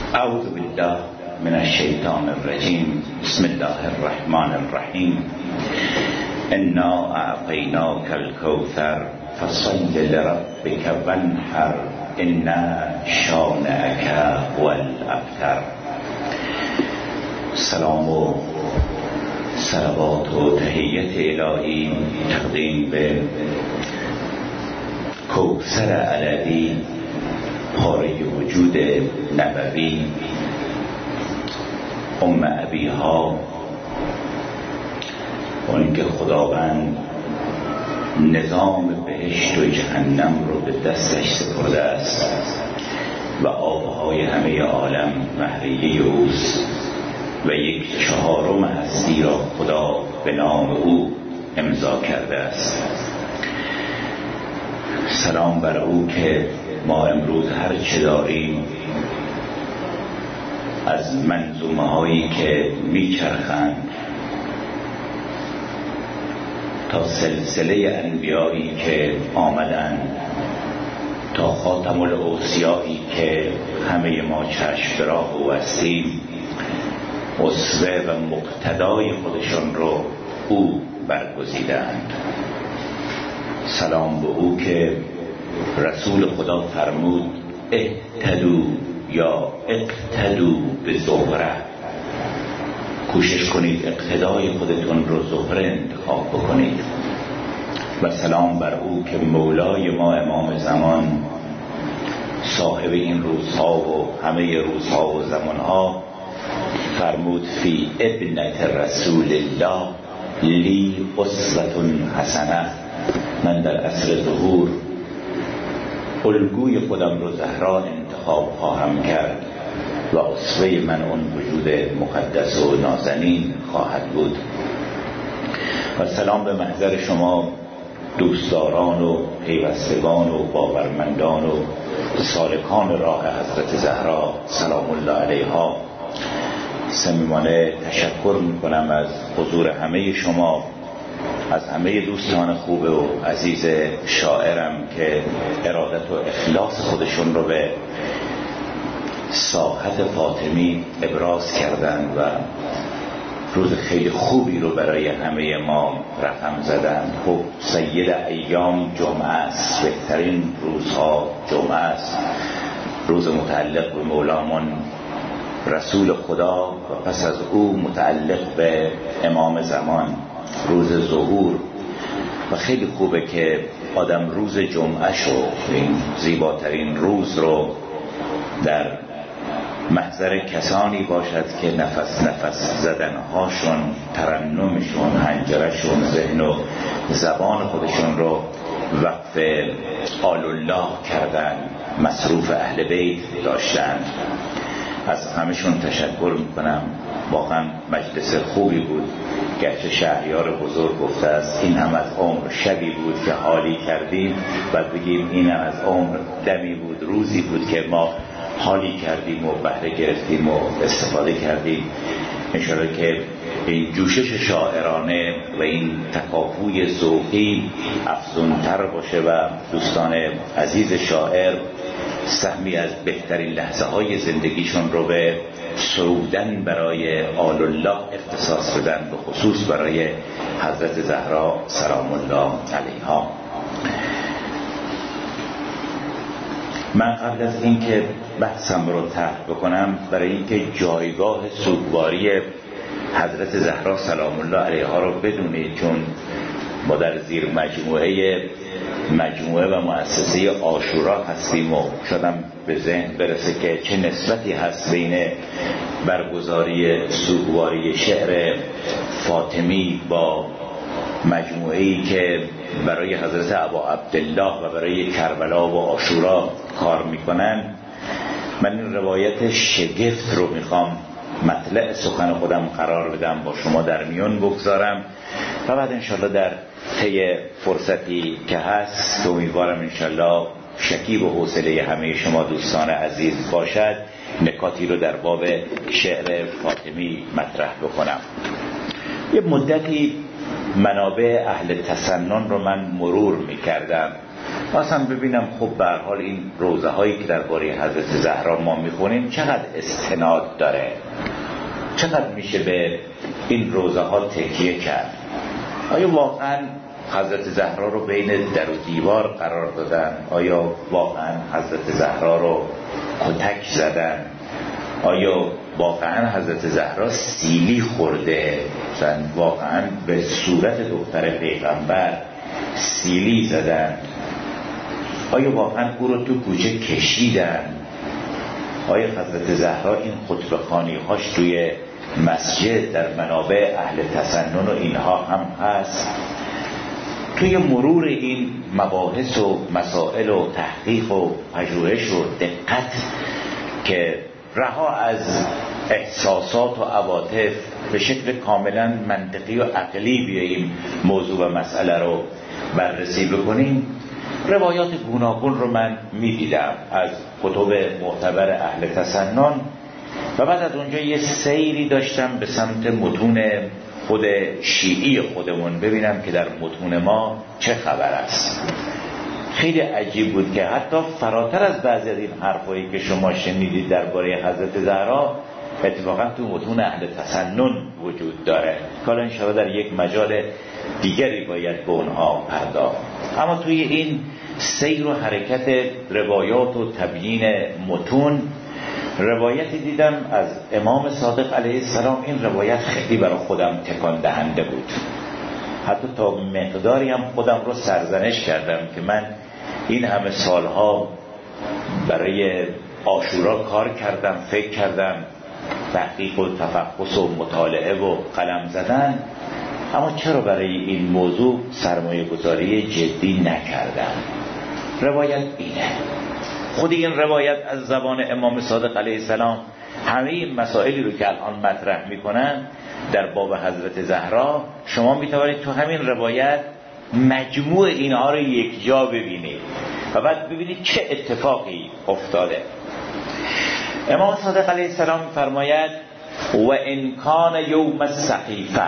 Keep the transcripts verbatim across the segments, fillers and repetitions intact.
اعوذ بالله من الشیطان الرجیم. بسم الله الرحمن الرحیم. انا اعطیناک الکوثر فصل لربک وانحر ان شانئک هو الابتر. سلام و صلوات و تحیت الهی تقدیم به کوثر علوی، پاره وجود نبوی، ام ابیها، اون که خداوند نظام بهشت و جهنم رو به دستش سپرده است و آبهای همه عالم مهریه اوست و یک چهارم هستی را خدا به نام او امضا کرده است. سلام بر او که ما امروز هر چه داریم از منظومه هایی که میچرخند تا سلسله انبیایی که آمدند تا خاتم الاوصیایی که همه ما چشم راه او هستیم، اسوه و مقتدای خودشون رو او برگزیدند. سلام به او که رسول خدا فرمود اهتدوا یا اقتدوا به زهره، کوشش کنید اقتدای خودتون رو زهره انتخاب بکنید. و سلام بر او که مولای ما امام زمان، صاحب این روزها و همه روزها و زمانها، فرمود فی ابنت رسول الله لی اسوة حسنه. من در عصر ظهور الگوی خودم رو زهرا انتخاب خواهم کرد و اسوه من اون وجود مقدس و نازنین خواهد بود. و سلام به محضر شما دوستداران و پیوستگان و باورمندان و سالکان راه حضرت زهرا سلام الله علیها. صمیمانه تشکر میکنم از حضور همه شما، از همه دوستان خوب و عزیز شاعرم که ارادت و اخلاص خودشون رو به ساحت فاطمی ابراز کردند و روز خیلی خوبی رو برای همه ما رقم زدند. خب سید ایام جمعه است، بهترین روزها جمعه است، روز متعلق به مولامون رسول خدا و پس از او متعلق به امام زمان، روز ظهور. و خیلی خوبه که آدم روز جمعه شو، این زیباترین روز رو در محضر کسانی باشد که نفس نفس زدنهاشون، ترنمشون، حنجرشون، ذهن و زبان خودشون رو وقف آل الله کردن، مصروف اهل بیت داشتن. از همشون تشکر میکنم. واقعا مجلس خوبی بود. گرچه شهریار بزرگ گفته است این هم از عمر شبی بود که حالی کردیم، و بگیم این هم از عمر دمی بود، روزی بود که ما حالی کردیم و بهره گرفتیم و استفاده کردیم. انشاءالله که این جوشش شاعرانه و این تکاپوی ذوقی افزونتر باشه و دوستان عزیز شاعر سهمی از بهترین لحظه های زندگیشون رو به سرودن برای آل الله اختصاص بدن، به خصوص برای حضرت زهرا سلام الله علیها. من قبل از اینکه بحثم رو طرح بکنم، برای اینکه جایگاه سوگواری حضرت زهرا سلام الله علیها رو بدونید، چون ما در زیر مجموعه مجموعه و مؤسسه عاشورا هستیم و شدم به ذهن برسه که چه نسبتی هست بین برگزاری سوگواری شعر فاطمی با مجموعه‌ای که برای حضرت ابا عبدالله و برای کربلا و عاشورا کار میکنن. من این روایت شگفت رو میخوام مطلع سخن خودم قرار بدم، با شما در میون بگذارم و بعد انشالله در طی فرصتی که هست که امیدوارم انشالله شکیب و حوصله همه شما دوستان عزیز باشد، نکاتی رو در باب شعر فاطمی مطرح بکنم. یه مدتی منابع اهل تسنن رو من مرور میکردم اصلا ببینم خب به هر حال این روزه هایی که درباره حضرت زهرا ما میخونیم چقدر استناد داره، چقدر میشه به این روزه ها تکیه کرد. آیا واقعا حضرت زهرا رو بین در و دیوار قرار دادن؟ آیا واقعا حضرت زهرا رو کتک زدن؟ آیا واقعا حضرت زهرا سیلی خورده؟ مثلا واقعا به صورت دختر پیغمبر سیلی زدن؟ آیا واقعا او رو تو کوچه کشیدن؟ آیا حضرت زهرا این خطبه خوانی هاش توی مسجد در منابع اهل تسنن و اینها هم هست؟ توی مرور این مباحث و مسائل و تحقیق و پژوهش و دقت که رها از احساسات و عواطف به شکل کاملا منطقی و عقلی بیاییم موضوع و مسئله رو بررسی بکنیم، روایات گوناگون رو من میدیدم از کتب معتبر اهل تسنن و بعد از اونجا یه سیری داشتم به سمت متون خود شیعی خودمون ببینم که در متون ما چه خبر است. خیلی عجیب بود که حتی فراتر از بعضی از این حرفایی که شما شنیدید درباره حضرت زهرا اتفاقا تو متون اهل تسنن وجود داره که حالا انشاءالله در یک مجال دیگری باید به اونها پرداخت. اما توی این سیر و حرکت روایات و تبیین متون روایتی دیدم از امام صادق علیه السلام. این روایت خیلی برای خودم تکان دهنده بود، حتی تا مقداری هم خودم رو سرزنش کردم که من این همه سالها برای عاشورا کار کردم، فکر کردم، تحقیق و تفحص و مطالعه و قلم زدن، اما چرا برای این موضوع سرمایه گذاری جدی نکردم؟ روایت اینه. خود این روایت از زبان امام صادق علیه السلام همه این مسائلی رو که الان مطرح میکنن در باب حضرت زهرا شما میتوانید تو همین روایت مجموع اینها رو یک جا ببینید و بعد ببینید چه اتفاقی افتاده. امام صادق علیه السلام فرماید و ان کان یوم السقیفه.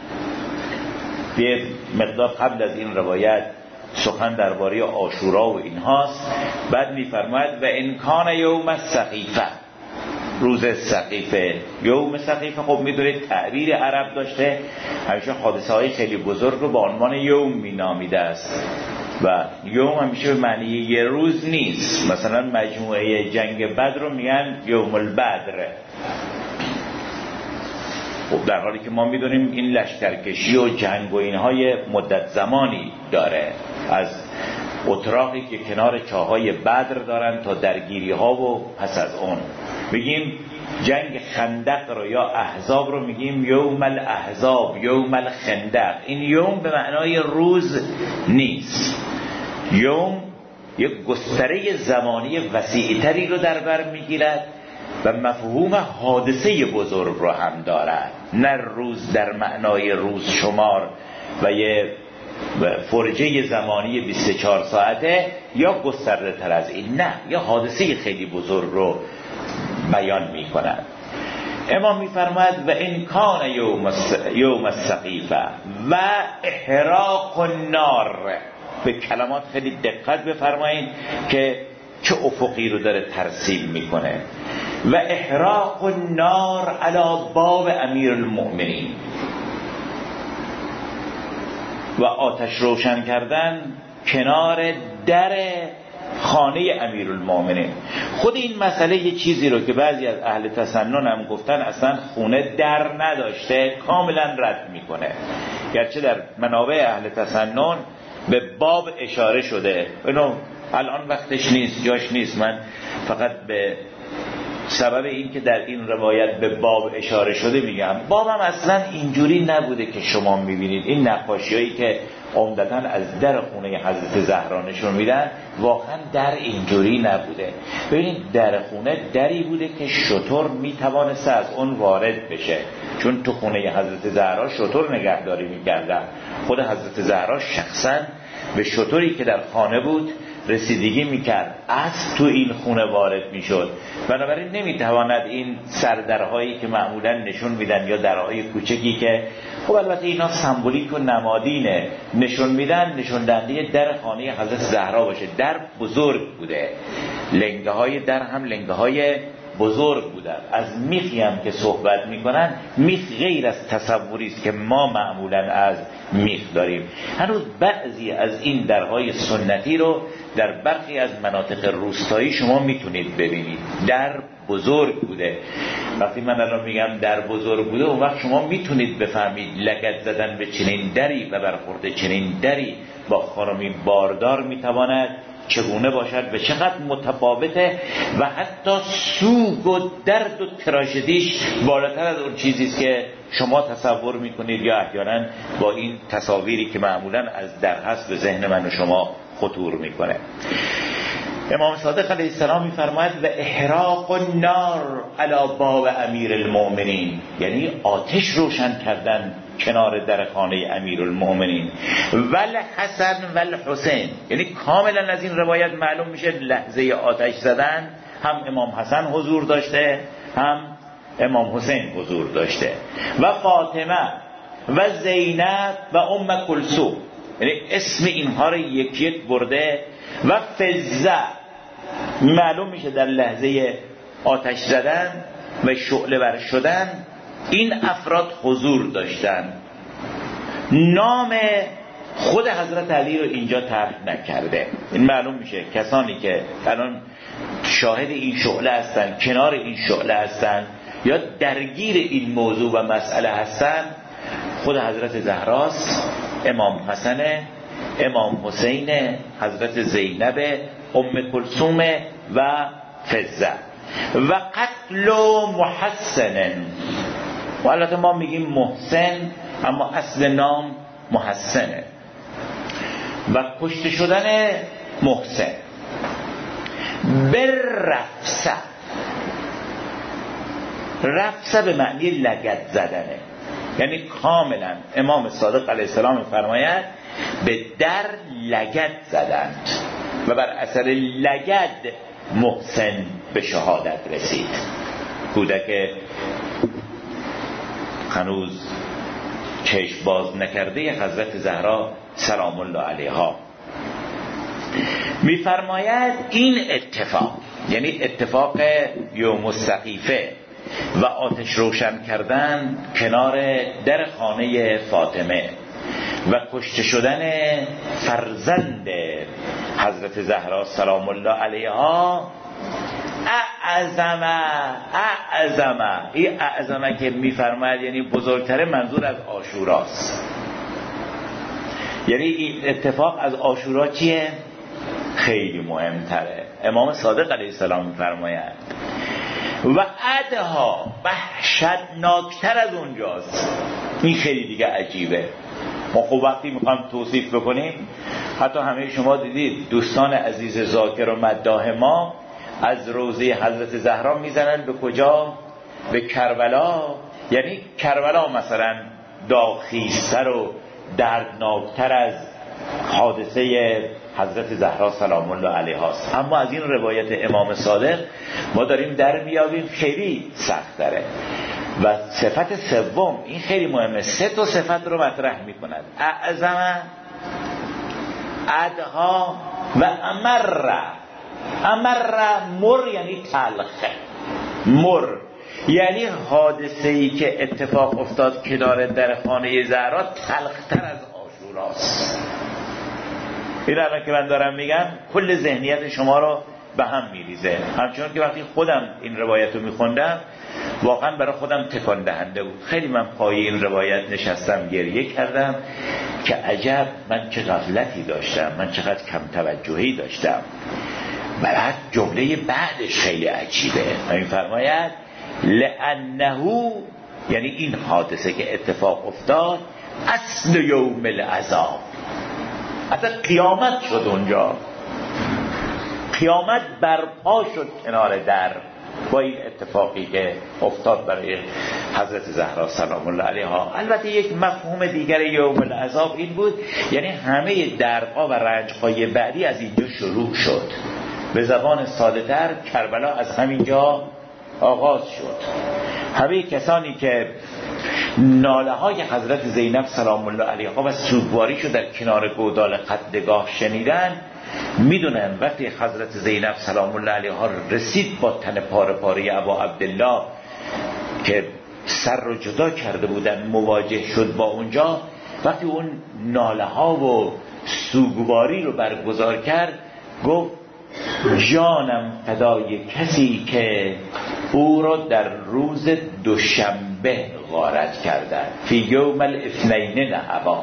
یه مقدار قبل از این روایت سخن درباره عاشورا و اینهاست، بعد میفرماید و ان کان یوم السقیفه، روز سقیفه. یوم سقیفه خب میدونید تعبیر عرب داشته، همیشه حادثه های خیلی بزرگ رو با عنوان یوم مینامیده است و یوم همیشه به معنی یه روز نیست. مثلا مجموعه جنگ بدر رو میگن یوم البدر. خب در حالی که ما میدونیم این لشکرکشی و جنگ و اینهای مدت زمانی داره، از اتراقی که کنار چاهای بدر دارن تا درگیری ها و پس از اون. بگیم جنگ خندق رو یا احزاب رو میگیم یوم الاحزاب، یوم الخندق. این یوم به معنای روز نیست، یوم یک گستره زمانی وسیع‌تری رو در بر میگیرد و مفهوم حادثه بزرگ رو هم دارد، نه روز در معنای روز شمار و یه فرجه زمانی بیست و چهار ساعته یا گسترده تر از این، نه، یه حادثه خیلی بزرگ رو بیان می کند. امام می فرماید و ان کان یوم السقیفه و احراق النار. به کلمات خیلی دقت بفرمایید که چه افقی رو داره ترسیم میکنه. و احراق النار علی باب امیر المؤمنین، و آتش روشن کردن کنار در خانه امیرالمومنین. خود این مسئله یه چیزی رو که بعضی از اهل تسنن هم گفتن اصلا خونه در نداشته کاملا رد میکنه، گرچه در منابع اهل تسنن به باب اشاره شده. اینو الان وقتش نیست، جاش نیست، من فقط به سبب این که در این روایت به باب اشاره شده میگم. باب هم اصلا اینجوری نبوده که شما میبینید. این نقاشی هایی که عمدتاً از در خونه حضرت زهرا نشون میدن واقعا در اینجوری نبوده. ببینید در خونه دری بوده که شتر میتوانسته از اون وارد بشه، چون تو خونه حضرت زهرا شتر نگهداری میکردن. خود حضرت زهرا شخصا به شتری که در خانه بود رسیدگی میکرد، اسب تو این خونه وارد میشد. بنابراین نمیتواند این سردرهایی که معمولا نشون میدن یا درهای کوچکی که خب البته اینا سمبولیک و نمادینه نشون میدن، نشون دهنده در خانه حضرت زهرا باشه. در بزرگ بوده، لنگه های در هم لنگه های بزرگ بودن. از میخی هم که صحبت میکنن، میخ غیر از تصوری است که ما معمولا از میخ داریم. هنوز بعضی از این درهای سنتی رو در برخی از مناطق روستایی شما میتونید ببینید. در بزرگ بوده. وقتی من الان میگم در بزرگ بوده، اون وقت شما میتونید بفهمید لگد زدن به چنین دری و برخورد چنین دری با خانمی باردار میتواند چگونه باشد و چقدر متفاوته و حتی سوگ و درد و تراژدیش بالاتر از اون چیزی است که شما تصور میکنید یا احیانا با این تصاویری که معمولا از در هست به ذهن من و شما خطور میکنه. امام صادق علیه السلام میفرماید و احراق النار علی باب امیر المؤمنین، یعنی آتش روشن کردن کنار در خانه امیر المؤمنین. ول حسن ول حسین، یعنی کاملا از این روایت معلوم میشه لحظه آتش زدن هم امام حسن حضور داشته هم امام حسین حضور داشته. و فاطمه و زینب و ام کلثوم، یعنی اسم اینها رو یک یک برده. و فزه، معلوم میشه در لحظه آتش زدن و شعله ور شدن این افراد حضور داشتن. نام خود حضرت علی رو اینجا طرح نکرده. این معلوم میشه کسانی که الان شاهد این شعله هستن، کنار این شعله هستن یا درگیر این موضوع و مسئله هستن، خود حضرت زهراست، امام حسن، امام حسین، حضرت زینب، ام کلثوم و فزه. و قتل محسن، و البته ما میگیم محسن اما اصل نام محسنه. و کشته شدن محسن. بررفسه، رفسه به معنی لگد زدنه، یعنی کاملا امام صادق علیه السلام میفرماید به در لگد زدند و بر اثر لگد محسن به شهادت رسید. کودک هنوز چشم باز نکرده حضرت زهرا سلام الله علیها. میفرماید این اتفاق، یعنی اتفاق یوم السقیفه و آتش روشن کردن کنار در خانه فاطمه و کشته شدن فرزند حضرت زهرا سلام الله علیها، اعظمه اعظمه این اعظمه که میفرماید یعنی بزرگتره، منظور از عاشوراست. یعنی این اتفاق از عاشورا چیه؟ خیلی مهمتره. امام صادق علیه السلام میفرماید و ادها، وحشتناکتر از اونجاست. این خیلی دیگه عجیبه. ما خب وقتی میخوایم توصیف بکنیم، حتی همه شما دیدید دوستان عزیز ذاکر و مداح ما از روضه حضرت زهرا میزنن به کجا؟ به کربلا. یعنی کربلا مثلا داغ‌خیزتر و دردناکتر از حادثه حضرت زهرا سلام الله علیها است. اما از این روایت امام صادق ما داریم در میابیم خیلی سخت داره. و صفت سوم این خیلی مهمه، سه تا صفت رو مطرح میکند: اعظم، ادها و امر. امر مر یعنی تلخه، مر یعنی حادثه‌ای که اتفاق افتاد کنار در خانه زهرا تلختر از عاشوراست. این الان که من دارم میگم کل ذهنیت شما رو به هم میریزه. همچنان که وقتی خودم این روایت رو میخوندم واقعا برای خودم تکان دهنده بود. خیلی من پای این روایت نشستم گریه کردم که عجب من چه غفلتی داشتم، من چقدر کم توجهی داشتم. بعد جمله بعدش خیلی عجیبه. این فرماید لانه، یعنی این حادثه که اتفاق افتاد اصل یوم العذاب، اصلا قیامت شد اونجا، قیامت برپا شد کنار در با این اتفاقی که افتاد برای حضرت زهرا سلام الله علیها. البته یک مفهوم دیگر یوم العذاب این بود، یعنی همه دردها و رنجهای بعدی از اینجا شروع شد. به زبان ساده تر کربلا از همینجا آغاز شد. همه کسانی که ناله های حضرت زینب سلام الله علیها و سوگواریشو در کنار گودال قتلگاه شنیدن، میدونن وقتی حضرت زینب سلام الله علیها رسید با تن پاره پاره ابا عبدالله که سر رو جدا کرده بودن مواجه شد با اونجا، وقتی اون ناله ها و سوگواری رو برگزار کرد گفت جانم فدای کسی که او را در روز دوشنبه غارت کردن. فی یوم الاثنین نهبا.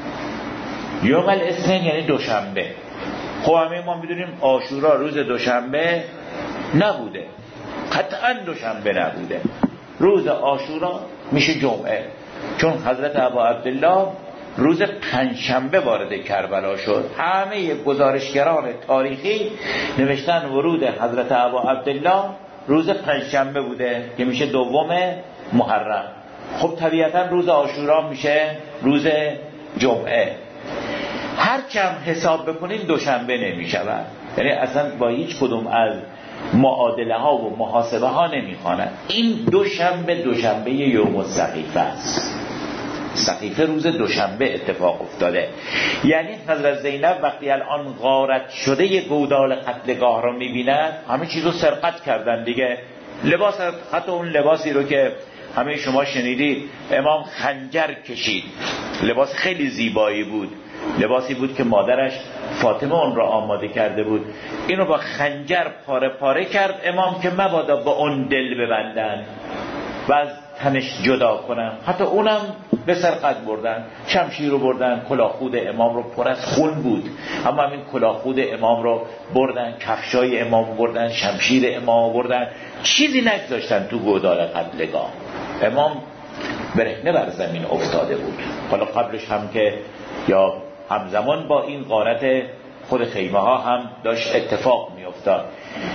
یوم الاثنین یعنی دوشنبه. خب همه ما میدونیم عاشورا روز دوشنبه نبوده، قطعا دوشنبه نبوده. روز عاشورا میشه جمعه، چون حضرت ابا عبدالله روز پنجشنبه وارد کربلا شد. همه گزارشگران تاریخی نوشتن ورود حضرت ابا عبدالله روز پنجشنبه بوده که میشه دوم محرم. خب طبیعتا روز عاشورا میشه روز جمعه. هر کم حساب بکنین دوشنبه نمیشود، یعنی اصلا با هیچ کدوم از معادله ها و محاسبه ها نمیخوانند. این دوشنبه دوشنبه یوم السقیفه است. سقیفه روز دوشنبه اتفاق افتاده. یعنی حضرت زینب وقتی الان غارت شده ی گودال قتلگاه رو میبیند، همه چیز رو سرقت کردن دیگه. لباس، حتی اون لباسی رو که همه شما شنیدید امام خنجر کشید، لباس خیلی زیبایی بود، لباسی بود که مادرش فاطمه اون را آماده کرده بود، اینو با خنجر پاره پاره کرد امام که مبادا با اون دل ببندن و از تنش جدا کنن. حتی اونم به سرقت بردن، شمشیر رو بردن، کلاهخود امام رو پر از خون بود، اما همین کلاهخود امام رو بردن، کفشای امام بردن، شمشیر امام بردن، چیزی نگذاشتن تو گودال قتلگاه. امام برهنه بر زمین افتاده بود. حالا قبلش هم که یا همزمان با این غارت خود خیمه ها هم داشت اتفاق می افتاد.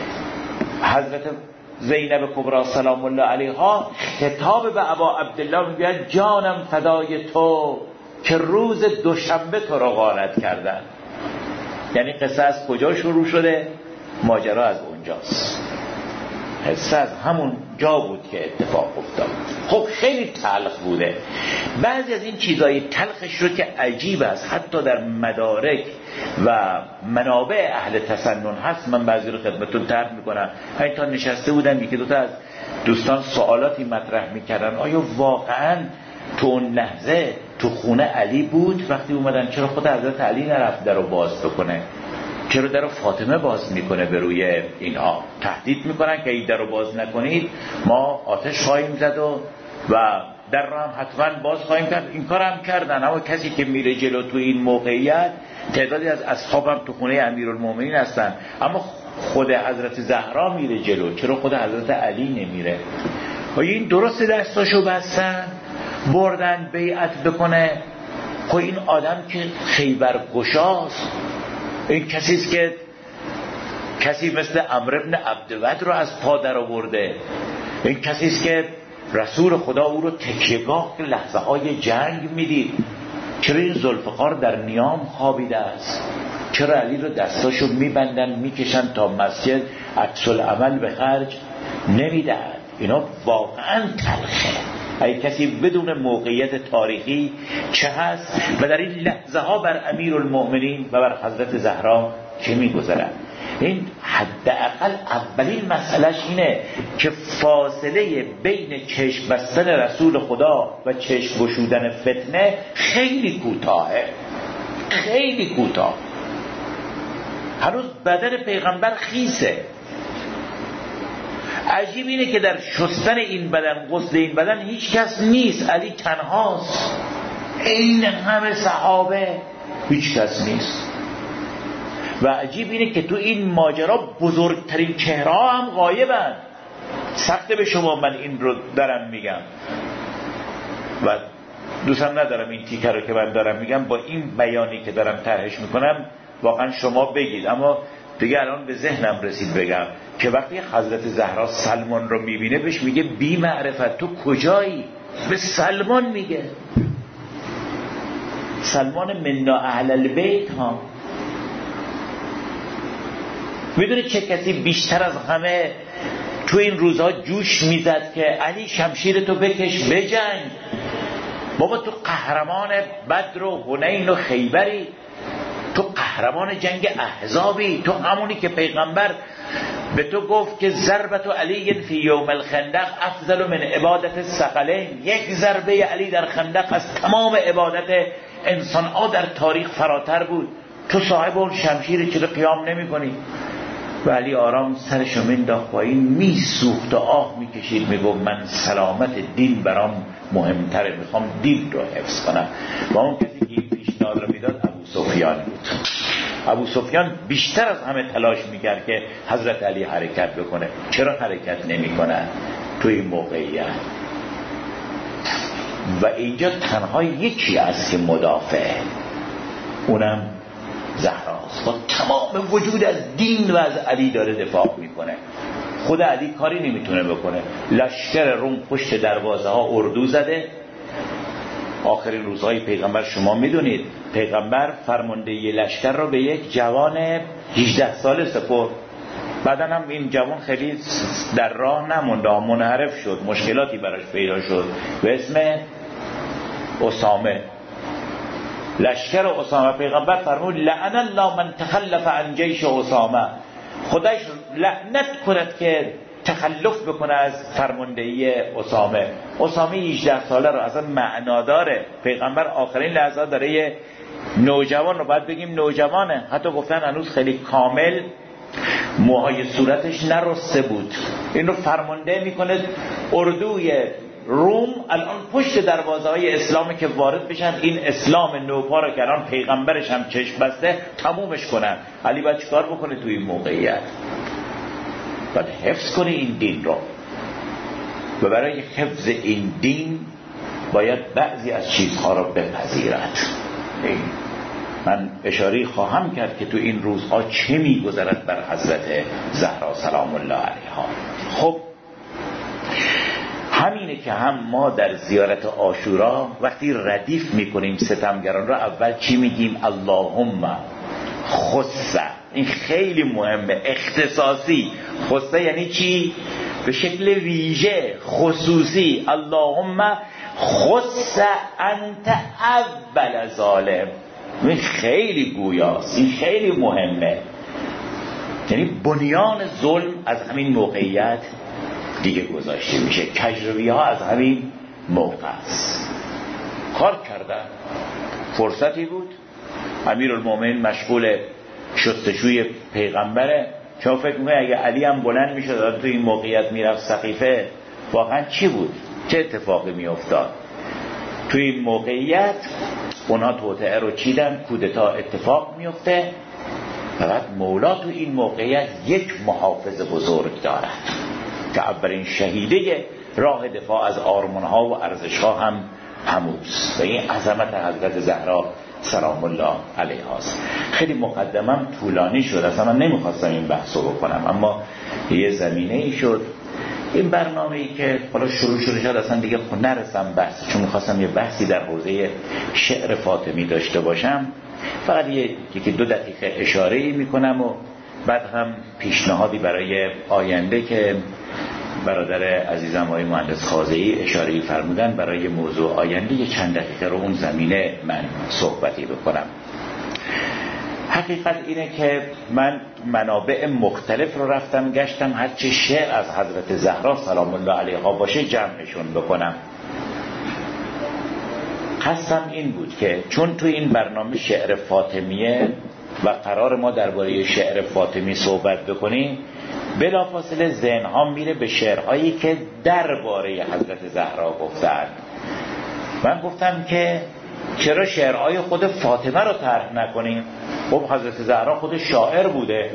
حضرت زینب کبری سلام الله علیها خطاب به ابا عبدالله میگوید جانم فدای تو که روز دوشنبه تو را غارت کردن. یعنی قصه از کجا شروع شده؟ ماجرا از اونجاست. قصه از همون جا بود که اتفاق افتاد. خب خیلی تلخ بوده. بعضی از این چیزای تلخش رو که عجیب است، حتی در مدارک و منابع اهل تسنن هست، من بعضی رو خدمتون طرح میکنم. همین تا نشسته بودم یکی دوتا از دوستان سوالاتی مطرح میکردن، آیا واقعا تو اون لحظه تو خونه علی بود وقتی اومدن؟ چرا خود حضرت علی نرفت در رو باز بکنه؟ چرا در رو فاطمه باز میکنه به روی اینها؟ تهدید میکنن که این در رو باز نکنید ما آتش خواهیم زد و و در رو هم حتما باز خواهیم کرد. این کار هم کردن. اما کسی که میره جلو تو این موقعیت، تعدادی از اصحابم تو خونه امیرالمومنین هستن، اما خود حضرت زهرا میره جلو، چرا خود حضرت علی نمیره؟ و این درست دستاشو بستن بردن بیعت بکنه. خب این آدم که خیبر گشاست، این کسیست که کسی مثل عمرو بن عبدود رو از پا در آورده، این کسیست که رسول خدا او رو تکیهگاه لحظه های جنگ میدید. چرا این ذوالفقار در نیام خوابیده است؟ چرا علی رو دستاشو میبندن میکشن تا مسجد عکس العمل به خرج نمیدن؟ اینا واقعا تلخه. اگه کسی بدون موقعیت تاریخی چه هست و در این لحظه ها بر امیرالمؤمنین و بر حضرت زهرا چه میگذرد. این حداقل اولین مسئلهش اینه که فاصله بین چشم بستن رسول خدا و چشم گشودن فتنه خیلی کوتاهه، خیلی کوتاه. هنوز بدن پیغمبر خیسه. عجیب اینه که در شستن این بدن، غسل این بدن هیچ کس نیست، علی تنهاست. این همه صحابه هیچ کس نیست. و عجیب اینه که تو این ماجرا بزرگترین چهره هم غایبن. سخته به شما من این رو دارم میگم و دوستم ندارم این تیکه رو که من دارم میگم با این بیانی که دارم طرحش میکنم واقعا شما بگید، اما دیگه الان به ذهنم رسید بگم که وقتی حضرت زهرا سلمان رو میبینه بهش میگه بی معرفت تو کجایی؟ به سلمان میگه، سلمان منا اهل البیت ها. میدونی چه کسی بیشتر از همه تو این روزها جوش میزد که علی شمشیر تو بکش بجنگ، بابا تو قهرمان بدر و حنین و خیبری، تو قهرمان جنگ احزابی، تو همونی که پیغمبر به تو گفت که ضربت علی فی یوم الخندق افضل من عبادت الثقلین، یک ضربه علی در خندق از تمام عبادت انسان ها در تاریخ فراتر بود، تو صاحب اون شمشیر چرا قیام نمی کنی؟ و علی آرام سرشو مینداخت پایین، میسوخت و آه میکشید، میگفت من سلامت دین برام مهمتره، میخوام دین رو حفظ کنم. و اون کسی که این پیشنهاد رو میداد ابو سفیان بود. ابو سفیان بیشتر از همه تلاش میکرد که حضرت علی حرکت بکنه. چرا حرکت نمیکنه توی این موقعیت؟ و اینجا تنها یکی است که مدافع، اونم زهراست، با تمام وجود از دین و از علی داره دفاع میکنه. خود علی کاری نمیتونه بکنه. لشکر روم پشت دروازه ها اردو زده. آخرین روزهای پیغمبر شما میدونید پیغمبر فرمانده ی لشکر رو به یک جوان هجده ساله سپرد. بعدن هم این جوان خیلی در راه نموند، منحرف شد، مشکلاتی براش پیدا شد به اسم اسامه. لشکر اسامه پیغمبر فرمود لعن الله من تخلف عن جیش اسامه، خدایش لعنت کند که تخلف بکنه از فرماندهی اسامه. اسامه هجده ساله رو اصلا معنا داره. پیغمبر آخرین لحظات داره یه نوجوان رو، باید بگیم نوجوانه، حتی گفتن هنوز خیلی کامل موهای صورتش نرسته بود، این رو فرمانده میکنه اردوی روم الان پشت دروازه های اسلامی که وارد بشن، این اسلام نوپا رو که الان پیغمبرش هم چشم بسته تمومش کنن. علی باید چیکار بکنه توی این موقعیت؟ باید حفظ کنه این دین رو، و برای حفظ این دین باید بعضی از چیزها رو بپذیرد. من اشاره خواهم کرد که تو این روزها چه میگذرد بر حضرت زهرا سلام الله علیها. خب همینه که هم ما در زیارت عاشورا وقتی ردیف میکنیم ستمگران را، اول چی میگیم؟ اللهم خصه. این خیلی مهمه، اختصاصی. خصه یعنی چی؟ به شکل ویژه، خصوصی. اللهم خصه انت اول ظالم. این خیلی گویاست، این خیلی مهمه. یعنی بنیان ظلم از همین موقعیت دیگه گذاشته میشه. کجروی ها از همین موقع است. کار کردن، فرصتی بود، امیرالمومنین مشغول شستشوی پیغمبره. شما فکر میکنید اگه علی هم بلند میشد تو این موقعیت میرفت سقیفه، واقعا چی بود؟ چه اتفاقی میافتاد؟ تو این موقعیت اونا توطئه رو چیدن، کودتا اتفاق میفته. فقط مولا تو این موقعیت یک محافظ بزرگ دارد که اولین شهیده راه دفاع از آرمان‌ها و ارزش‌ها هم هموست، و این عظمت حضرت زهرا سلام الله علیها است. خیلی مقدمم طولانی شد، اصلا من نمیخواستم این بحثو بکنم، اما یه زمینه ای شد. این برنامه‌ای که حالا شروع شده شد اصلا دیگه نرسم بحث، چون میخواستم یه بحثی در حوزه شعر فاطمی داشته باشم. فقط یکی دو دقیقه اشاره‌ای میکنم و بعد هم پیشنهادی برای آینده که برادر عزیزم آقای مهندس خازئی اشاره‌ای فرمودن برای موضوع آینده، یه چند دقیقه رو اون زمینه من صحبتی بکنم. حقیقت اینه که من منابع مختلف رو رفتم گشتم، هرچه شعر از حضرت زهرا سلام الله علیها باشه جمعشون بکنم. قصدم این بود که چون تو این برنامه شعر فاطمیه و قرار ما درباره شعر فاطمی صحبت بکنیم، بلافاصله ذهن ها میره به شعرهایی که درباره حضرت زهرا گفتن. من گفتم که چرا شعرهای خود فاطمه رو طرح نکنیم؟ خب حضرت زهرا خود شاعر بوده.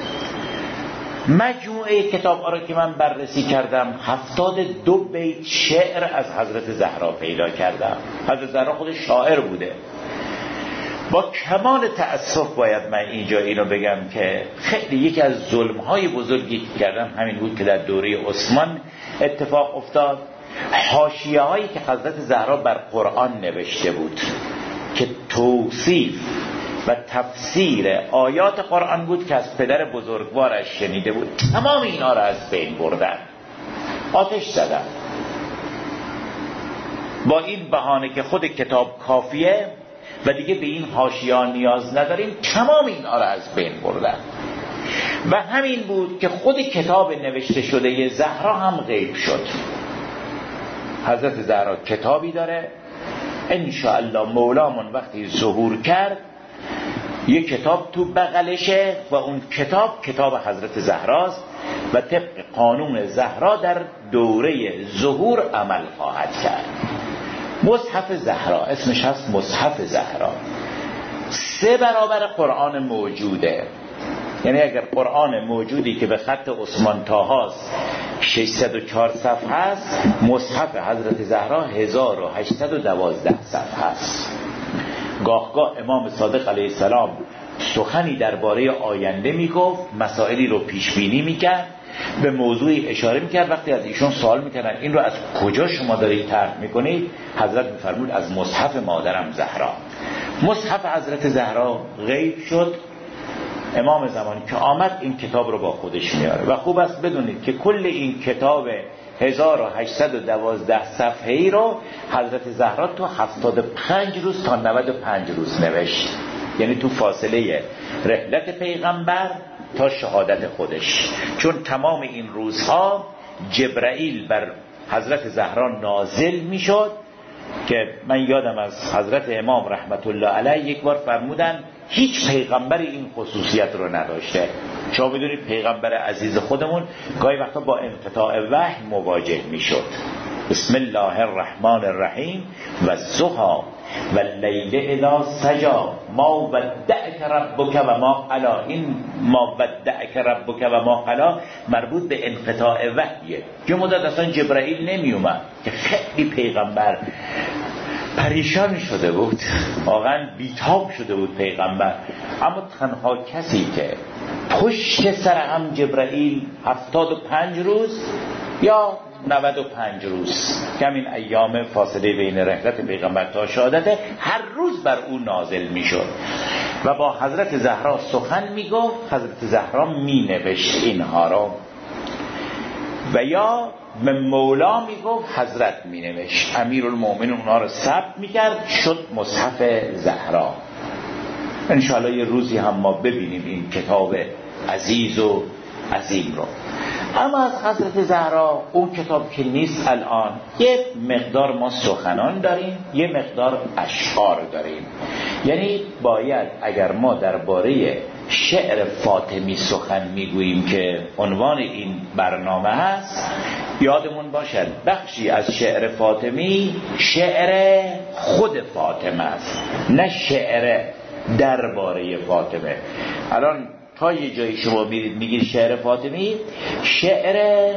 مجموعه کتاب ها رو که من بررسی کردم هفتاد دو بیت شعر از حضرت زهرا پیدا کردم. حضرت زهرا خود شاعر بوده. با کمال تأسف باید من اینجا اینو بگم که خیلی یکی از ظلم‌های بزرگی که کردم همین بود که در دوره عثمان اتفاق افتاد. حاشیه‌هایی که حضرت زهرا بر قرآن نوشته بود که توصیف و تفسیر آیات قرآن بود که از پدر بزرگوارش شنیده بود، تمام اینا را از بین بردن، آتش زدن با این بهانه که خود کتاب کافیه و دیگه به این حاشیه‌ها نیاز نداریم. تمام اینا را از بین بردن و همین بود که خود کتاب نوشته شده زهرا هم غیب شد. حضرت زهرا کتابی داره انشاءالله مولامون وقتی ظهور کرد یک کتاب تو بغلشه و اون کتاب کتاب حضرت زهراست و طبق قانون زهرا در دوره ظهور عمل خواهد کرد. مصحف زهرا اسمش هست مصحف زهرا، سه برابر قرآن موجوده. یعنی اگر قرآن موجودی که به خط عثمان طاهاست ششصد و چهار صفحه است، مصحف حضرت زهرا هزار و هشتصد و دوازده صفحه است. گاه گاه امام صادق علیه السلام سخنی درباره آینده میگفت، مسائلی رو پیش بینی میکرد، به موضوعی اشاره میکرد. وقتی از ایشون سوال میکردن این رو از کجا شما دارید طرح میکنید، حضرت میفرمود از مصحف مادرم زهرا. مصحف حضرت زهرا غیب شد. امام زمان که آمد این کتاب رو با خودش میاره و خوب است بدونید که کل این کتاب هزار و هشتصد و دوازده صفحه‌ای رو حضرت زهرا تو هفتاد و پنج روز تا نود و پنج روز نوشت. یعنی تو فاصله رحلت پیغمبر تا شهادت خودش، چون تمام این روزها جبرائیل بر حضرت زهرا نازل میشد که من یادم از حضرت امام رحمت الله علیه یک بار فرمودن هیچ پیغمبر این خصوصیت رو نداشته. شما میدونید پیغمبر عزیز خودمون گاهی وقتا با انقطاع وحی مواجه میشد. بسم الله الرحمن الرحیم و الضحی و اللیل اذا سجی ما ودعک ربک و ما قلی. این ما ودعک ربک و ما قلی مربوط به انقطاع وحیه. یه مدت اصلا جبرائیل نمی اومد که خیلی پیغمبر پریشان شده بود، واقعا بیتاب شده بود پیغمبر. اما تنها کسی که پشت سر هم جبرائیل هفتاد و پنج روز یا نود و پنج روز که همین ایام فاصله بین رحلت پیغمبر تا شهادت هر روز بر او نازل می شد و با حضرت زهرا سخن می گفت، حضرت زهرا می نوشت اینها را و یا به مولا می گفت حضرت می نوشت. امیرالمومنین اونها رو ثبت می کرد، شد مصحف زهرا. انشاءالله یه روزی هم ما ببینیم این کتاب عزیز و عظیم رو. اما از حضرت زهرا اون کتاب که نیست الان، یه مقدار ما سخنان داریم، یه مقدار اشعار داریم. یعنی باید اگر ما درباره شعر فاطمی سخن میگوییم که عنوان این برنامه هست، یادمون باشد بخشی از شعر فاطمی شعر خود فاطمه است، نه شعر درباره فاطمه. الان تا یه جایی شما میرید میگید شعر فاطمی، شعر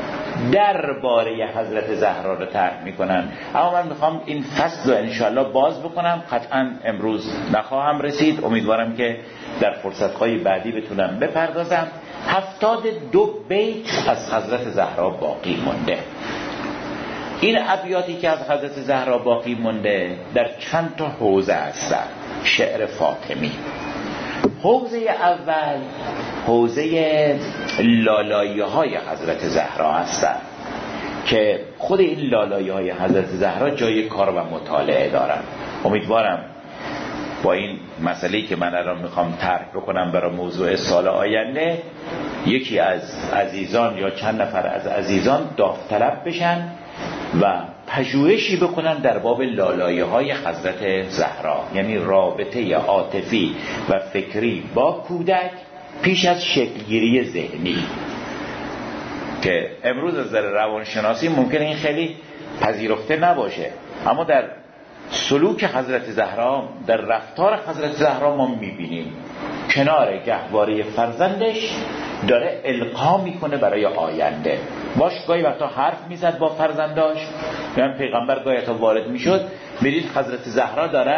درباره حضرت زهرا رو طرح میکنن. اما من میخوام این فصل رو انشالله باز بکنم، قطعا امروز نخواهم رسید، امیدوارم که در فرصتهای بعدی بتونم بپردازم. هفتاد دو بیت از حضرت زهرا باقی مونده. این ابیاتی که از حضرت زهرا باقی مونده در چند تا حوزه هستن شعر فاطمی. حوزه اول حوزه لالایی های حضرت زهرا هستن که خود این لالایی های حضرت زهرا جای کار و مطالعه دارن. امیدوارم با این مسئله‌ای که من الان میخوام طرح بکنم برای موضوع سال آینده یکی از عزیزان یا چند نفر از عزیزان داوطلب بشن و پژوهشی بکنن در باب لالایی‌های حضرت زهرا، یعنی رابطه عاطفی و فکری با کودک پیش از شکلگیری ذهنی، که امروز از نظر روانشناسی ممکنه این خیلی پذیرفته نباشه، اما در سلوک حضرت زهرا، در رفتار حضرت زهرا ما میبینیم کنار گهواره فرزندش داره القا میکنه برای آینده. باش گاهی وقتا حرف میزد با فرزنداش، یعنی پیغمبر گاهی وقتا وارد میشد، میدید حضرت زهرا دارد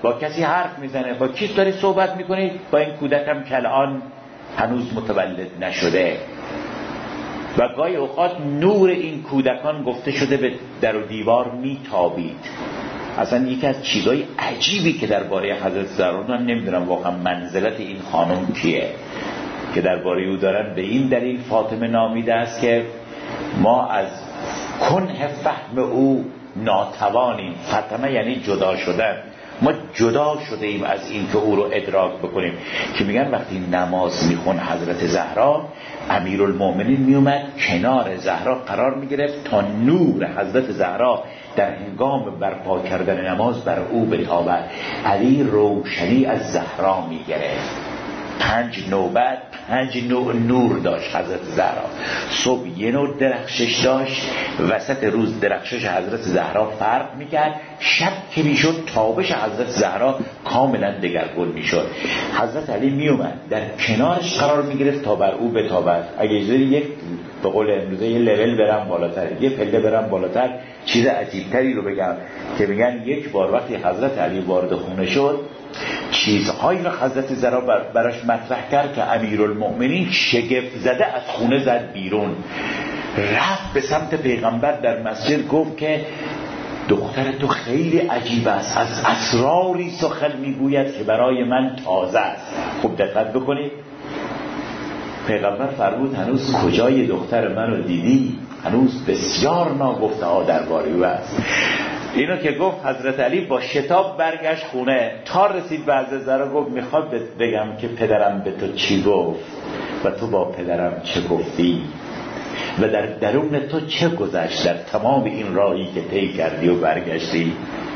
با کسی حرف میزنه، با کی داری صحبت میکنی؟ با این کودکم که الان هنوز متولد نشده. و گاهی اوقات نور این کودکان گفته شده به در و دیوار میتابید. اصلا یکی از چیزای عجیبی که درباره حضرت زهرا، من نمیدونم واقعا منزلت این خانم کیه که درباره او دارن به این دلیل فاطمه نامیده است که ما از کنه فهم او ناتوانیم. فاطمه یعنی جدا شدن، ما جدا شده ایم از این که او رو ادراک بکنیم. که میگن وقتی نماز میخون حضرت زهرا، امیرالمومنین میومد کنار زهرا قرار میگرفت تا نور حضرت زهرا در هنگام برپا کردن نماز بر او بتابد. علی روشنی از زهرا میگرفت. پنج نوبت پنج نوع نور داشت حضرت زهرا. صبح یه نوع درخشش داشت، وسط روز درخشش حضرت زهرا فرق میکرد، شب که میشد تابش حضرت زهرا کاملا دگرگون میشد. حضرت علی میومد در کنارش قرار میگرفت تا بر او بتابد. اگه یک به قول امروزه یه لول برم بالاتر، یه پله برم بالاتر، چیز عجیبتری رو بگم که میگن یک بار وقتی حضرت علی وارد خونه شد، چیزهایی رو حضرت زهرا براش مطرح کرد که امیرالمؤمنین شگفت زده از خونه زد بیرون. رفت به سمت پیغمبر در مسجد گفت که دختر تو خیلی عجیب است، از اسراری سخن میگوید که برای من تازه است. خوب دقت بکنید. پیغمبر فرمود هنوز کجای دختر منو دیدی؟ هنوز بسیار ناگفته ها درباره او است. اینو که گفت حضرت علی با شتاب برگشت خونه. تا رسید به حضرت زهرا گفت میخواد بگم که پدرم به تو چی گفت و تو با پدرم چه گفتی و در درون تو چه گذشت در تمام این راهی که طی کردی و برگشتی.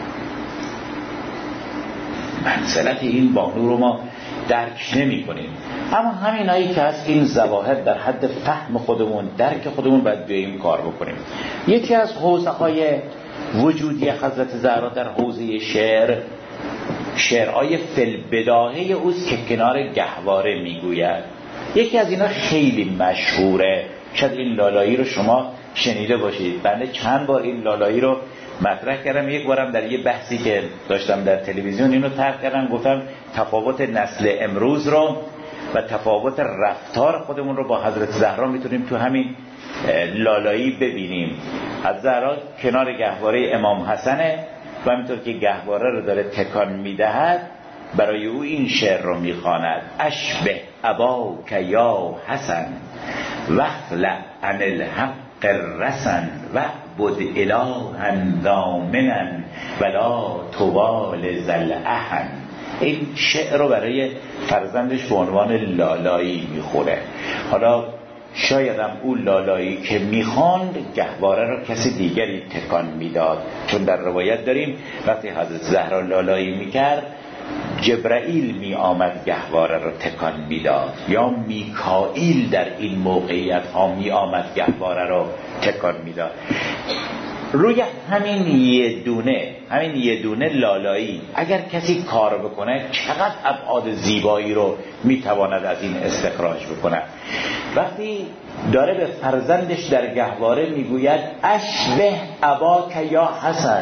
منزلت این بانو رو ما درک نمی کنیم. اما همین هایی که از این ظواهر در حد فهم خودمون، درک خودمون باید بیاییم کار بکنیم. یکی از حوزه های وجودی حضرت زهرا در حوزه شعر، شعرهای فی‌البداهه اوست که کنار گهواره میگوید. یکی از اینا خیلی مشهوره، شاید این لالایی رو شما شنیده باشید. بنده چند بار این لالایی رو مطرح کردم. یک بارم در یه بحثی که داشتم در تلویزیون اینو طرح کردم، گفتم تفاوت نسل امروز رو و تفاوت رفتار خودمون رو با حضرت زهرا میتونیم تو همین لالایی ببینیم. حضرت زهرا کنار گهواره امام حسنه و همینطور که گهواره رو داره تکان میدهد برای او این شعر رو میخواند: اشبه اباک یا حسن واخلع عن الحق الرسن وعبد الها ضامنا ولا توال ذل احن. این شعر رو برای فرزندش به عنوان لالایی میخوره. حالا شاید هم اون لالایی که میخواند گهواره رو کسی دیگری تکان میداد، چون در روایت داریم وقتی حضرت زهرا لالایی میکرد جبرائیل می آمد گهواره رو تکان میداد، یا میکائیل در این موقعیت ها می آمد گهواره رو تکان میداد. روی همین یه دونه همین یه دونه لالایی اگر کسی کار بکنه چقدر ابعاد زیبایی رو میتواند از این استخراج بکنه. وقتی داره به فرزندش در گهواره میگوید اشبه اباک یا حسن،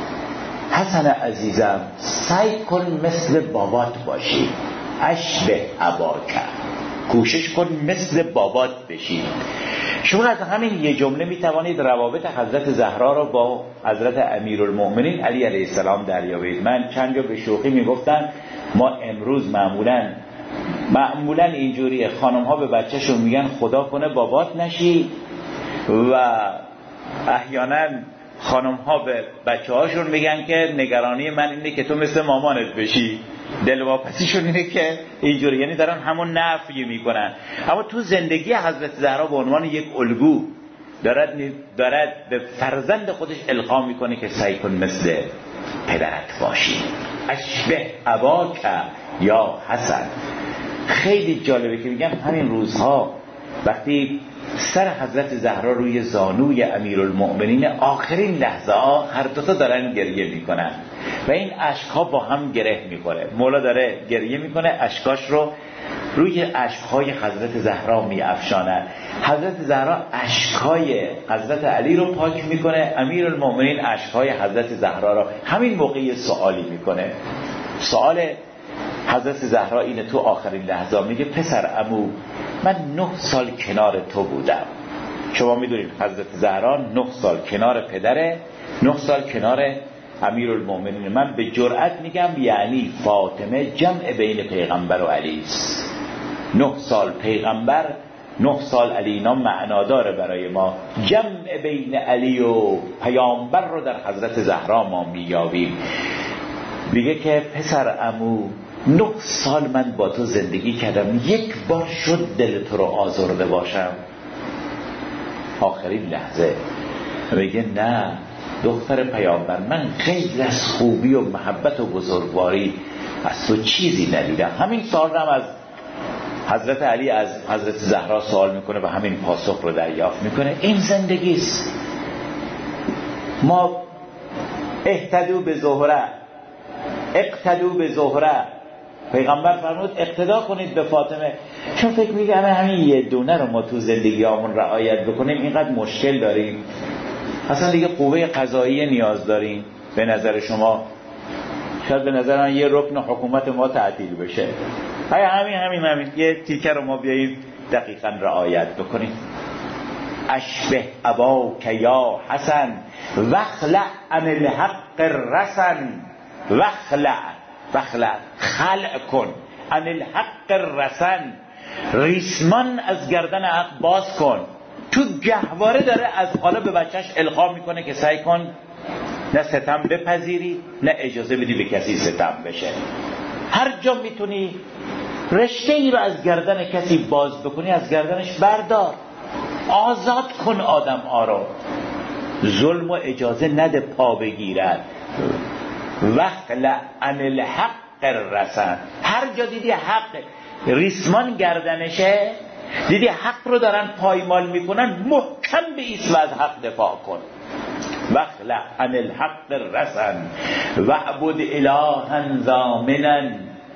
حسن عزیزم سعی کن مثل بابات باشی. اشبه اباک، کوشش کن مثل بابات بشی. شما از همین یه جمله میتوانید روابط حضرت زهرا رو با حضرت امیرالمؤمنین علی علیه السلام دریابید. من چند جا به شوخی میگفتن ما امروز معمولا معمولا اینجوریه، خانم ها به بچه‌شون میگن خدا کنه بابات نشی، و احیانا خانم ها به بچه هاشون میگن که نگرانی من اینه که تو مثل مامانت بشی. دلواپسیشون اینه که اینجوری، یعنی دارن همون نفی میکنن. اما تو زندگی حضرت زهرا به عنوان یک الگو دارد دارد به فرزند خودش القا میکنه که سعی کن مثل پدرت باشی. اشبه اباک یا حسن. خیلی جالبه که میگم همین روزها وقتی سر حضرت زهرا روی زانوی امیرالمؤمنین، آخرین لحظه ها هر دوتا دارن گریه میکنن و این اشکها با هم گره میکنه. مولا داره گریه میکنه، اشکاش رو روی اشکهای حضرت زهرا میافشانه. حضرت زهرا اشکهای حضرت علی رو پاک میکنه، امیرالمؤمنین اشکهای حضرت زهرا رو. همین موقع سوالی میکنه سوال حضرت زهرا اینه تو آخرین لحظه، میگه پسر عمو من نه سال کنار تو بودم. شما میدونید حضرت زهرا نه سال کنار پدره، نه سال کنار امیرالمومنین. من به جرئت میگم یعنی فاطمه جمع بین پیغمبر و علی است. نه سال پیغمبر، نه سال علی، اینا معناداره برای ما. جمع بین علی و پیامبر رو در حضرت زهرا ما میابیم. میگه که پسر عمو نه سال من با تو زندگی کردم، یک بار شد دل تو رو آزرده باشم؟ آخرین لحظه میگه نه دختر پیامبر، من غیر از خوبی و محبت و بزرگواری از تو چیزی ندیدم. همین سوال رو هم از حضرت علی از حضرت زهرا سوال میکنه و همین پاسخ رو دریافت میکنه. این زندگی است. ما اهتدوا به زهره، اقتدوا به زهره، پیغمبر فرمود اقتدا کنید به فاطمه. چون فکر میگم همین یه دونه رو ما تو زندگی همون رعایت بکنیم اینقدر مشکل داریم، اصلا دیگه قوه قضاییه نیاز داریم. به نظر شما شاید به نظر من یه رکن حکومت ما تعطیل بشه. های همین همین همین یه تیکه رو ما بیاییم دقیقا رعایت بکنیم. اشبه اباک یا حسن وخلع عن الحق رسن، وخلع وخلع خلع کن، عن الحق رسن، ریسمان از گردن حق باز کن. تو گهواره داره از حالا به بچهش القا میکنه که سعی کن نه ستم بپذیری نه اجازه بدی به کسی ستم بشه. هر جا میتونی رشته ای رو از گردن کسی باز بکنی از گردنش بردار، آزاد کن آدم ها رو. ظلم و اجازه نده پا بگیرد. وخلع عن الحق رسن، هر جا دیدی حق ریسمان گردنشه، دیدی حق رو دارن پایمال میکنن، محکم بایست و از حق دفاع کن. وخلع عن الحق رسن وعبد الها ضامنا.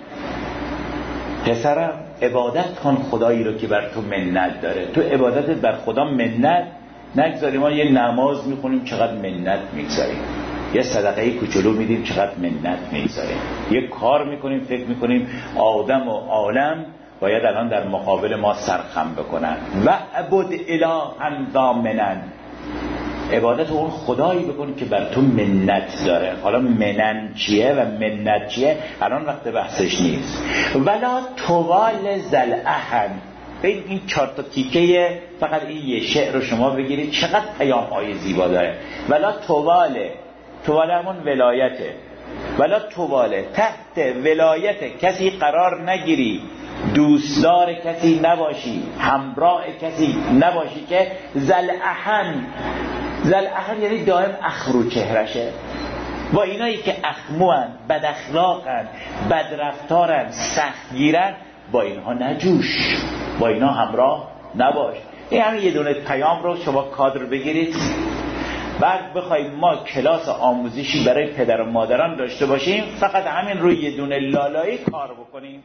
پسرم عبادت کن خدایی رو که بر تو منت داره. تو عبادتت بر خدا منت نگذاری. ما یه نماز میخونیم چقدر منت میگذاریم، یه صدقه کوچولو میدیم چقدر منت میگذاریم، یه کار میکنیم فکر میکنیم آدم و عالم باید الان در مقابل ما سرخم بکنن. و عبد الها ضامنا، عبادت اون خدایی بکن که بر تو منت داره. حالا منن چیه و منت چیه الان وقت بحثش نیست. ولا توال زلعهن. ببین این چهار تا تیکه فقط این یه شعر رو شما بگیرید چقدر پیام های زیبا داره. ولا تواله، تواله همون ولایته. ولا تواله، تحت ولایت کسی قرار نگیری، دوستدار کسی نباشی، همراه کسی نباشی که زلعهن. زلعهن یعنی دائم اخرو چهرشه. با اینایی که اخموان، بد اخلاقن، بد رفتارن، سختگیرن، با اینها نجوش، با اینها همراه نباش. این همین یه دونه پیام رو شما کادر بگیرید. بعد بخوایم ما کلاس آموزشی برای پدر و مادران داشته باشیم فقط همین روی یه دونه لالایی کار بکنیم.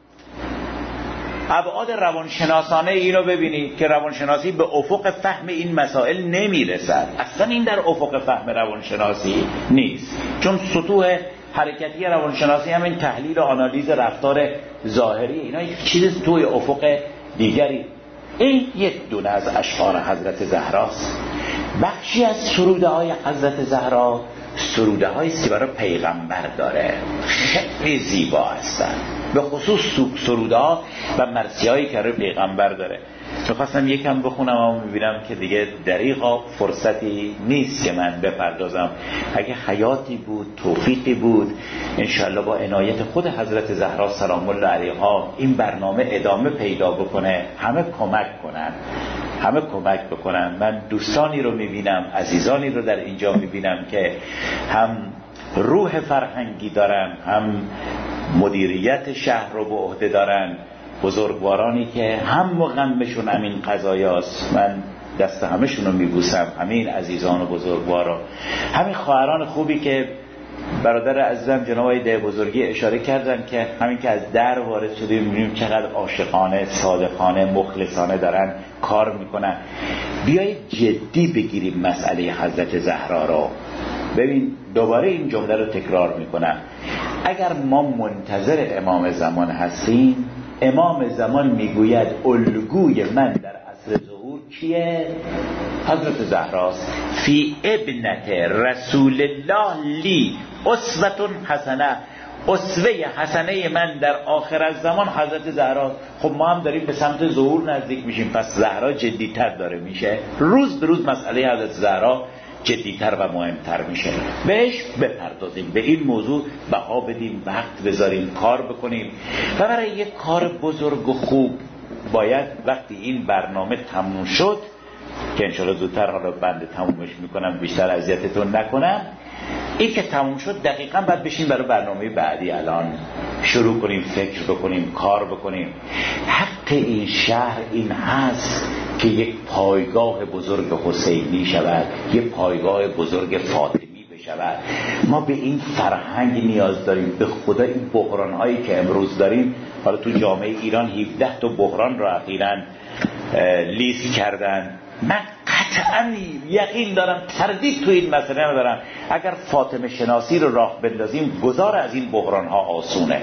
ابعاد روانشناسانه اینو ببینید که روانشناسی به افق فهم این مسائل نمیرسد. اصلا این در افق فهم روانشناسی نیست، چون سطوح حرکتی روانشناسی همین تحلیل و آنالیز رفتار ظاهری، اینا یک چیز توی افق دیگری. این یک دونه از اشعار حضرت زهراست. بخشی از سروده های حضرت زهرا سروده هایی است که برای پیغمبر داره، خیلی زیبا هستن، به خصوص سروده ها و مرثیه هایی که برای پیغمبر داره. چون خواستم یکم بخونم اما میبینم که دیگه دریغا فرصتی نیست که من بپردازم. اگه حیاتی بود، توفیقی بود، انشالله با عنایت خود حضرت زهرا سلام الله علیها این برنامه ادامه پیدا بکنه، همه کمک کنن، همه کمک بکنن. من دوستانی رو میبینم، عزیزانی رو در اینجا میبینم که هم روح فرهنگی دارن، هم مدیریت شهر رو به عهده دارن، بزرگوارانی که هم غمشون همین قضایاست. من دست همشون رو میبوسم، همین عزیزان و بزرگوارا، همین خواهران خوبی که برادر عزیزم جناب آقای ده بزرگی اشاره کردن که همین که از در وارد شدیم میبینیم چقدر عاشقانه، صادقانه، مخلصانه دارن کار میکنن. بیایید جدی بگیریم مسئله حضرت زهرا رو. ببین دوباره این جمله رو تکرار میکنم، اگر ما منتظر امام زمان هستیم، امام زمان میگوید الگوی من در عصر ظهور کیه؟ حضرت زهراست. فی ابنت رسول الله لی اسوة حسنه، اسوه حسنه من در آخر الزمان حضرت زهراست. خب ما هم داریم به سمت ظهور نزدیک میشیم، پس زهرا جدیتر داره میشه، روز به روز مسئله حضرت زهرا جدیتر و مهمتر میشه. بهش بپردازیم، به این موضوع بها بدیم، وقت بذاریم، کار بکنیم. و برای یک کار بزرگ و خوب باید وقتی این برنامه تموم شد، که انشاءالله زودتر حالا بنده تمومش میکنم بیشتر اذیتتون نکنم، این که تموم شد دقیقاً باید بشیم برای برنامه بعدی الان شروع کنیم، فکر بکنیم، کار بکنیم. حق این شهر این هست که یک پایگاه بزرگ حسینی شود، یک پایگاه بزرگ فاطمی بشود. ما به این فرهنگ نیاز داریم. به خدا این بحران هایی که امروز داریم، حالا تو جامعه ایران هفده تا بحران رو اخیراً لیست کردن، من قطعاً یقین دارم، تردید تو این مسئله ندارم، اگر فاطمه شناسی رو راه بندازیم گذار از این بحران ها آسونه.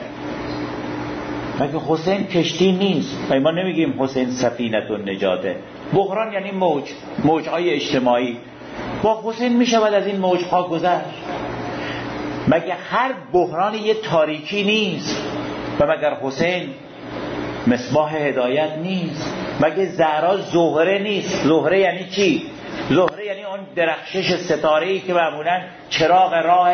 مگه حسین کشتی نیست؟ ما نمیگیم حسین سفینه النجاته. بحران یعنی موج، موجهای اجتماعی. با حسین میشود از این موجها گذشت. مگه هر بحران یه تاریکی نیست؟ و مگر حسین مصباح هدایت نیست؟ مگه زهرا زهره نیست؟ زهره یعنی چی؟ زهره یعنی اون درخشش ستاره‌ای که معمولاً چراغ راه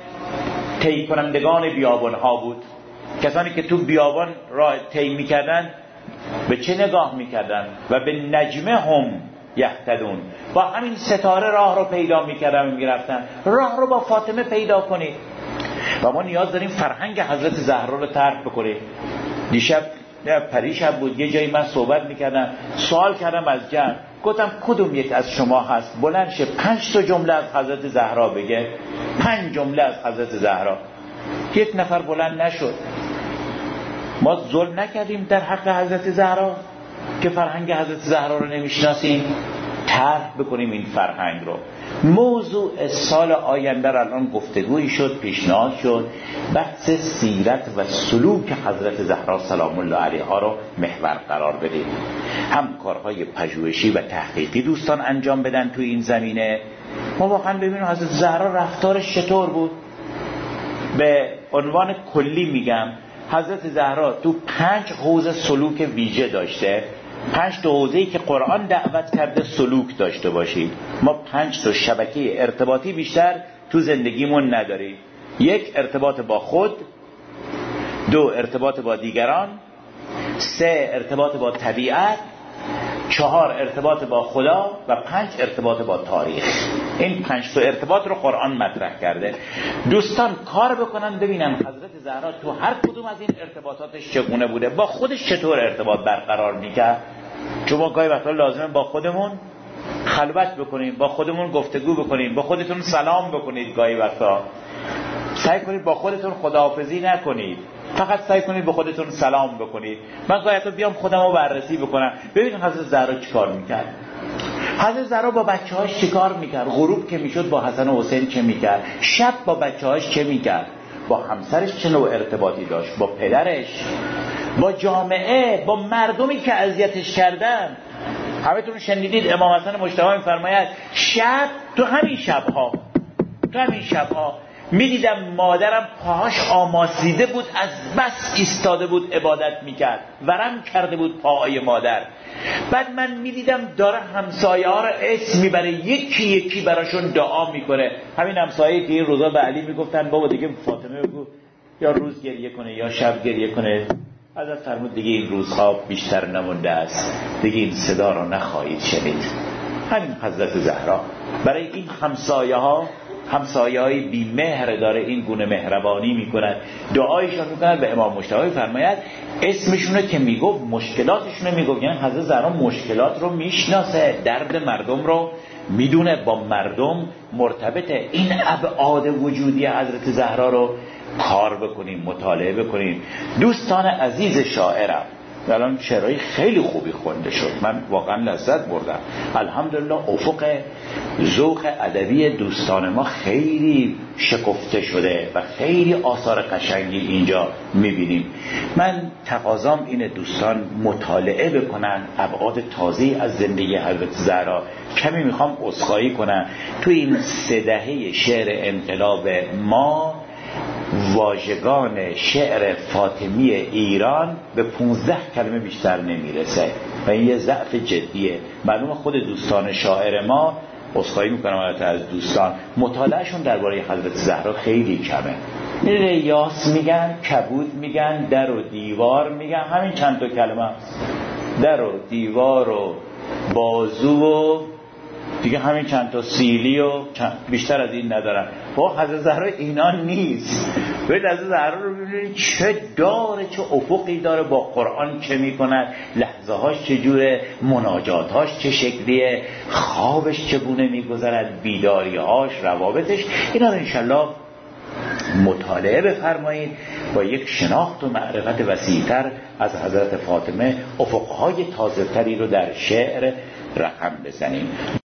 طی کنندگان بیابان‌ها بود. کسانی که تو بیابان راه طی می‌کردن به چه نگاه می‌کردن؟ و به نجمه هم یهتدون، با همین ستاره راه رو پیدا می‌کردن و می‌رفتن. راه رو با فاطمه پیدا کنید. و ما نیاز داریم فرهنگ حضرت زهرا رو ترک بکنیم. دیشب نه پریشب بود، یه جایی من صحبت میکردم، سوال کردم از جمع، گفتم کدوم یک از شما هست بلند شه پنج تا جمله از حضرت زهرا بگه، پنج جمله از حضرت زهرا. یک نفر بلند نشد. ما ظلم نکردیم در حق حضرت زهرا که فرهنگ حضرت زهرا رو نمیشناسیم؟ طرح بکنیم این فرهنگ رو. موضوع سال آینده را الان گفتگویی شد، پیشنهاد شد، بحث سیرت و سلوک حضرت زهرا سلام الله علیها رو محور قرار بدیم. هم کارهای پژوهشی و تحقیقی دوستان انجام بدن تو این زمینه. ما واقعا ببینیم حضرت زهرا رفتارش چطور بود. به عنوان کلی میگم حضرت زهرا تو پنج حوزه سلوک ویژه داشته. پنج تا حوزه‌ای که قرآن دعوت کرده سلوک داشته باشید. ما پنج تا شبکه ارتباطی بیشتر تو زندگیمون نداریم. یک، ارتباط با خود. دو، ارتباط با دیگران. سه، ارتباط با طبیعت. چهار، ارتباط با خدا. و پنج، ارتباط با تاریخ. این پنج تا ارتباط رو قرآن مطرح کرده. دوستان کار بکنن ببینن حضرت زهرا تو هر کدوم از این ارتباطاتش چگونه بوده، با خودش چطور ارتباط برقرار میکرد. چون ما گاهی وقتا لازمه با خودمون خلوت بکنیم، با خودمون گفتگو بکنیم، با خودتون سلام بکنید. گاهی وقتا سعی کنید با خودتون خداحافظی نکنید، فقط سعی کنید با خودتون سلام بکنید. من گاهی وقتا بیام خودم رو بررسی بکنم، ببینید حضرت زهرا چیکار میکرد. حضرت زهرا با بچه‌هاش چیکار میکرد؟ غروب که میشد با حسن و حسین چه میکرد؟ شب با بچه‌هاش چه میکرد؟ با همسرش چه نوع ارتباطی داشت؟ با پدرش، با جامعه، با مردمی که اذیتش کردن. همتون شنیدید امام حسن مجتبی میفرماید شب تو همین شبها تو همین شبها میدیدم مادرم پاهاش آماسیده بود، از بس ایستاده بود عبادت میکرد، ورم کرده بود پاهای مادر. بعد من میدیدم داره همسایه ها رو اسم میبره، یکی یکی براشون دعا میکنه. همین همسایه که این روزا به علی میگفتن بابا دیگه فاطمه بگو یا روز گریه کنه یا شب گریه کنه. حضرت فرمود دیگه این روزها بیشتر نمونده است، دیگه این صدا رو نخواهید شنید. همین حضرت زهرا برای این همسایه ها، همسایه های بی مهر داره این گونه مهربانی میکنن، دعایشون میکنن. به امام مجتبی فرماید اسمشونه که میگفت مشکلاتشونه میگفت، یعنی حضرت زهرا مشکلات رو میشناسه، درد مردم رو میدونه، با مردم مرتبطه. این ابعاد وجودی حضرت زهرا رو کار بکنیم، مطالعه بکنیم. دوستان عزیز شاعرم، الان شعرهای خیلی خوبی خونده شد، من واقعا لذت بردم. الحمدلله افق ذوق ادبی دوستان ما خیلی شکفته شده و خیلی آثار قشنگی اینجا میبینیم. من تقاضام اینه دوستان مطالعه بکنن ابعاد تازه‌ای از زندگی حضرت زهرا. کمی میخوام عذرخواهی کنم، تو این سه دهه شعر انقلاب ما واژگان شعر فاطمی ایران به پونزده کلمه بیشتر نمیرسه و این یه ضعف جدیه. معلومه خود دوستان شاعر ما، عذرخواهی میکنم از دوستان، مطالعهشون درباره حضرت زهرا خیلی کمه. ریاض میگن، کبود میگن، در و دیوار میگن، همین چند تا کلمه هست. در و دیوار و بازو و دیگه همین چند تا سیلی و چند... بیشتر از این ندارن. با حضرت زهرا اینا نیست. باید حضرت زهرا رو ببینید چه داره، چه افقی داره، با قرآن چه میکند، لحظه هاش چه جوره، مناجاتهاش چه شکلیه، خوابش چگونه میگذرد، بیداری هاش، روابطش. اینا رو انشالله مطالعه بفرمایید، با یک شناخت و معرفت وسیع‌تر از حضرت فاطمه افقهای تازه‌تری رو در شعر رقم بزنیم.